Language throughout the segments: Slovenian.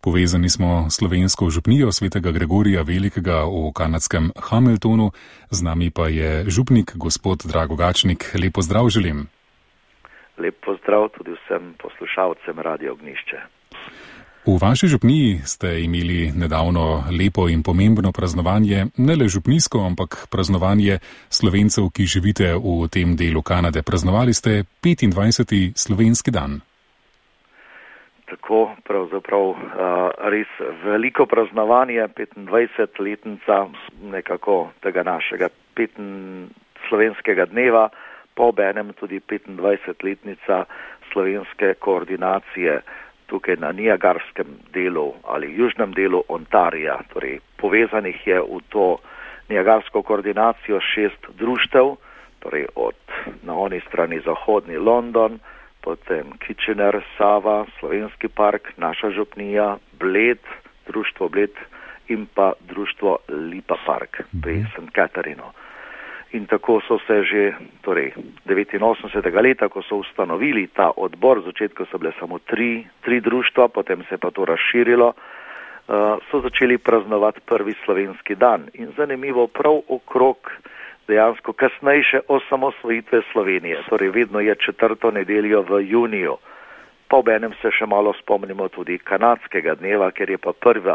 Povezani smo s slovensko župnijo svetega Gregorija Velikega v kanadskem Hamiltonu. Z nami pa je župnik gospod Drago Gačnik. Lep pozdrav želim. Lep pozdrav tudi vsem poslušalcem Radio Ognjišče. V vaši župniji ste imeli nedavno lepo in pomembno praznovanje, ne le župnijsko, ampak praznovanje Slovencev, ki živite v tem delu Kanade. Praznovali ste 25. slovenski dan. Tako, pravzaprav res veliko praznovanje, 25-letnica nekako tega našega slovenskega dneva, pa obenem tudi 25-letnica slovenske koordinacije tukaj na niagarskem delu ali južnem delu Ontarija. Torej, povezanih je v to niagarsko koordinacijo 6 društev, torej na oni strani zahodni London, potem Kitchener, Sava, Slovenski park, naša župnija, Bled, društvo Bled in pa društvo Lipa park pri St. Catharinu. In tako so se že, torej 89. leta, ko so ustanovili ta odbor, v začetku so bile samo tri društva, potem se je pa to razširilo, so začeli praznovati prvi slovenski dan. In zanimivo, prav okrog dejansko kasnejše osamosvojitve Slovenije, torej vedno je 4. nedeljo v juniju. Pa obenem se še malo spomnimo tudi kanadskega dneva, ker je pa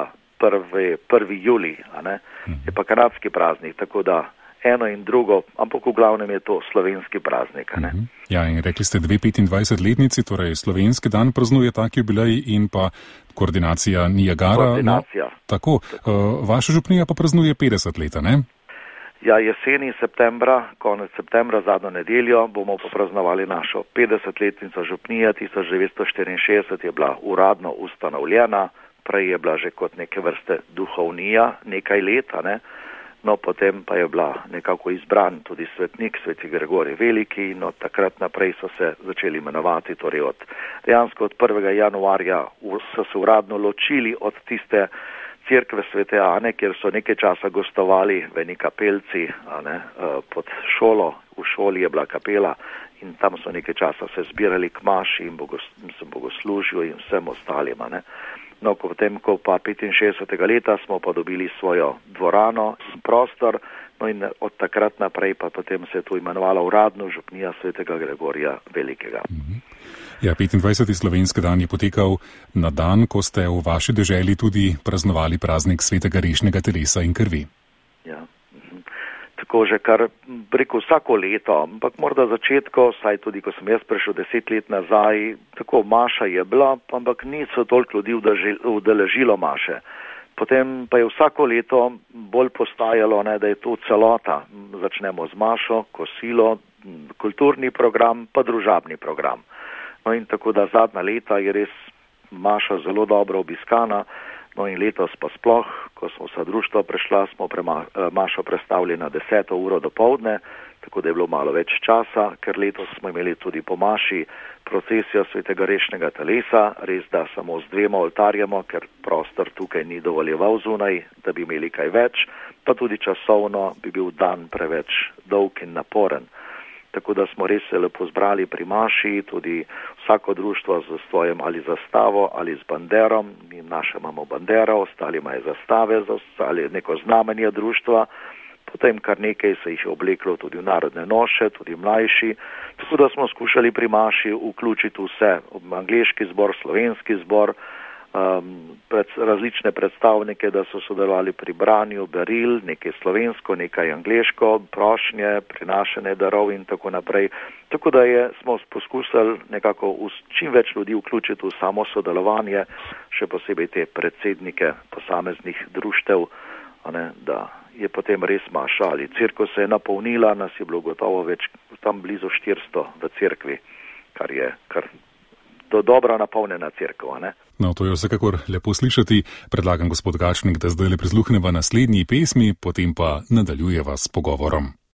1. julij, je pa kanadski praznik, tako da eno in drugo, ampak v glavnem je to slovenski praznik. Ja, in rekli ste 25-letnici, torej slovenski dan praznuje tak jubilej in pa koordinacija Niagara. Koordinacija. Tako, vaša župnija pa praznuje 50 leta, ne? Ja, jeseni septembra, konec septembra, zadnjo nedeljo, bomo popraznovali našo 50-letnico župnije. 1964 je bila uradno ustanovljena, prej je bila že kot neke vrste duhovnija nekaj let, No, potem pa je bila nekako izbran tudi svetnik, sveti Gregorij Veliki, in od takrat naprej so se začeli imenovati, torej dejansko od 1. januarja so se uradno ločili od tiste cerkve svete Ane, kjer so nekaj časa gostovali v eni kapelci, pod šolo, v šoli je bila kapela in tam so nekaj časa se zbirali k maši in bogoslužju in vsem ostalim, No, potem, ko pa 65. leta smo pa dobili svojo dvorano in prostor, no in od takrat naprej pa potem se je tu imenovala uradno župnija svetega Gregorija Velikega. Ja, 25. slovenski dan je potekal na dan, ko ste v vaši deželi tudi praznovali praznik svetega rešnega telesa in krvi. Ja. Tako že kar preko vsako leto, ampak morda začetko, saj tudi ko sem jaz prišel 10 let nazaj, tako maša je bila, ampak niso toliko ljudi udeležilo maše. Potem pa je vsako leto bolj postajalo, da je to celota. Začnemo z mašo, kosilo, kulturni program, pa družabni program. No in tako da zadnja leta je res maša zelo dobro obiskana. No in letos pa sploh, ko smo vsa društva prešla, smo mašo prestavili na 10. uro dopoldne, tako da je bilo malo več časa, ker letos smo imeli tudi po maši procesijo svetega rešnega telesa, res da samo z 2 oltarjema, ker prostor tukaj ni dovoljeval zunaj, da bi imeli kaj več, pa tudi časovno bi bil dan preveč dolg in naporen. Tako da smo res se lepo zbrali pri maši, tudi vsako društvo z svojim ali zastavo ali z banderom. Mi naše imamo bandero, ostali imajo zastave, ali neko znamenje društva. Potem kar nekaj se jih je obleklo tudi v narodne noše, tudi mlajši. Tako da smo skušali pri maši vključiti vse, angleški zbor, slovenski zbor, različne predstavnike, da so sodelovali pri branju beril, nekaj slovensko, nekaj angleško, prošnje, prinašanje darov in tako naprej. Tako da smo poskusili nekako čim več ljudi vključiti v samo sodelovanje, še posebej te predsednike posameznih društev, da je potem res maša ali cerkev se je napolnila, nas je bilo gotovo več, tam blizu 400 v cerkvi, kar je dobro napolnjena cerkev, No, to je vsekakor lepo slišati. Predlagam, gospod Gačnik, da zdaj le prisluhneva naslednji pesmi, potem pa nadaljujeva s pogovorom.